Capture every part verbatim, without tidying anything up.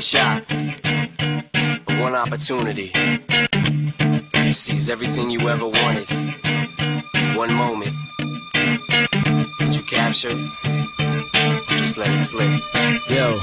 shot, one opportunity to seize everything you ever wanted. One moment, did you capture it? Just let it slip. Yo.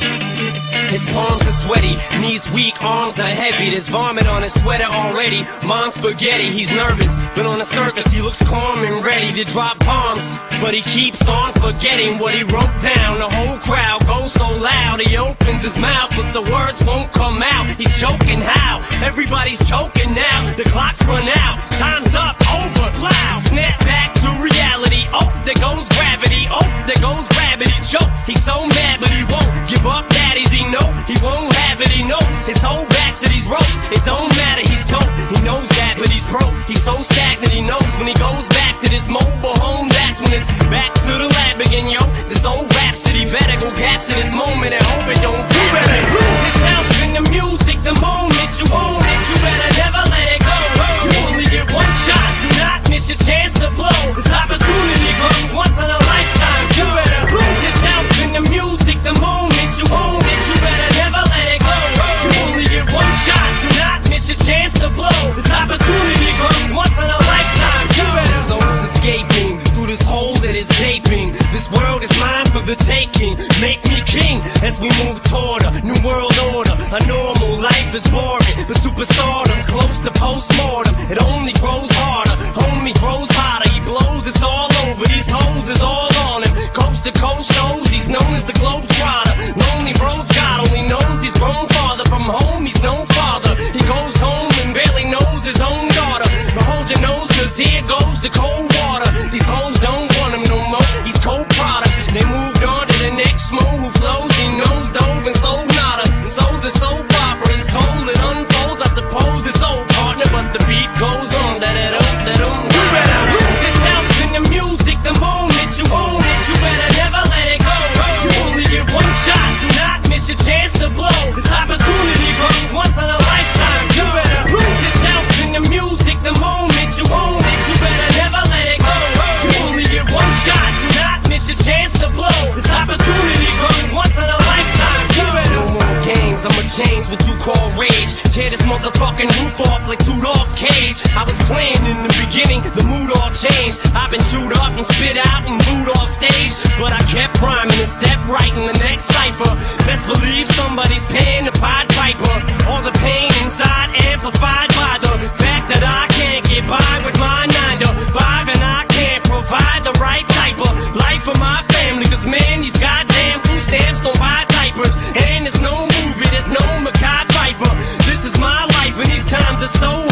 His palms are sweaty, knees weak, arms are heavy. There's vomit on his sweater already. Mom's spaghetti, he's nervous, but on the surface he looks calm and ready to drop bombs. But he keeps on forgetting what he wrote down. The whole crowd goes so loud, he opens his mouth, but the words won't come out. He's choking how? Everybody's choking now. The clock's run out, time's up, over, loud. Snap back to reality. Oh, there goes gravity. Oh, there goes gravity. Choke. He's so mad, but he won't give up. Daddies, he know he won't have it. He knows his whole back to these ropes. It don't matter, he's dope. He knows that, but he's broke. He's so stagnant. He knows when he goes back to this mobile home, that's when it's back to the lab again. Yo, this old rhapsody better go capture this moment and hope it don't. You better lose yourself in the music the moment you own it. You better never let it go. You only get one shot. Do not miss your chance to blow. This opportunity comes once in a lifetime. You better lose yourself in the music the moment you own it. You better never let it go. You only get one shot. Do not miss your chance to blow. This opportunity comes once in a lifetime. You better. Soul's escaping through this hole that is gaping. This world is mine for the taking. Make me king as we move toward a new world order. A normal life is boring, but superstardom's close to postmortem. It only grows harder, homie grows hotter. He blows, it's all over. These hoes is all on him. Coast to coast shows, he's known as the Globetrotter. Lonely roads, God only knows he's grown farther from home. He's no father. He goes home and barely knows his own daughter. But hold your nose, cause here goes the cold water. These hoes don't want him no more. He's cold product. They moved on to the next mo who flows. He knows dove and sold nada. So the soap opera is told, it unfolds. I suppose it's old partner, but the beat goes on. That it up, that um. You better lose yourself in the music the moment you own it. You better never let it go. You only get one shot. Do not miss your chance to blow. This opportunity comes once in a lifetime. You better lose yourself in the music the moment you own it. You better never let it go. You only get one shot. Do not miss your chance to blow. This opportunity comes once in a lifetime. You better. No more games, I'ma change what you call rage. Tear this motherfucking roof off like two dogs' cage. I was playing in the beginning, the mood all changed. I've been chewed up and spit out and booed off stage, but I kept rhyming and stepped right in the next cipher. Best believe somebody's paying the Pied Piper. All the pain inside amplified by the fact that I can't get by with my nine to five, and I can't provide the right type of life for my family. Cause man, these goddamn food stamps don't buy diapers, and there's no movie, there's no Mackay Pfeiffer. This is my life and these times are so